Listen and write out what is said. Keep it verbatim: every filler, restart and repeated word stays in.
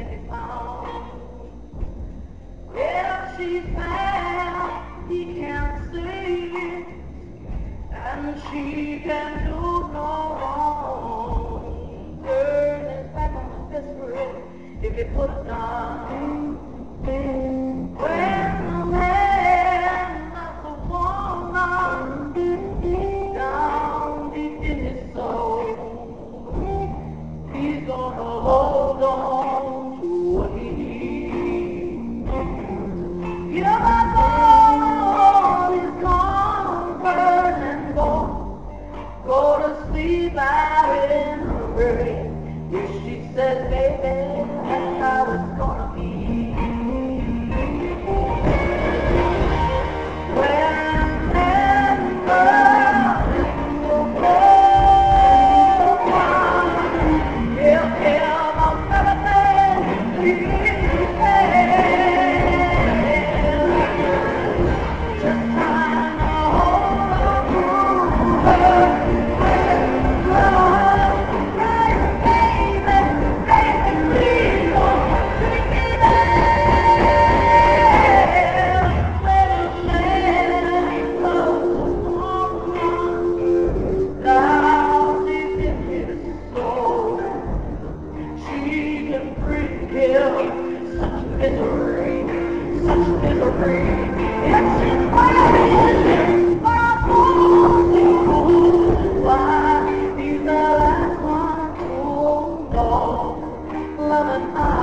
can be found. If she's bad, he can't see, and she can do no wrong. Turn his back on the desperate if he put it down. When the man loves a woman down deep in his soul, he's gonna hold on to what he needs. Yeah, my God is gonna burn and go, go to sleep out in her grave. If she says, baby, that's how it's gonna be. When that girl is so cold, he'll tell about everything he said. Just trying to hold on to her. Such misery, such misery. It's fire, fire, why he's the last one to know. Loving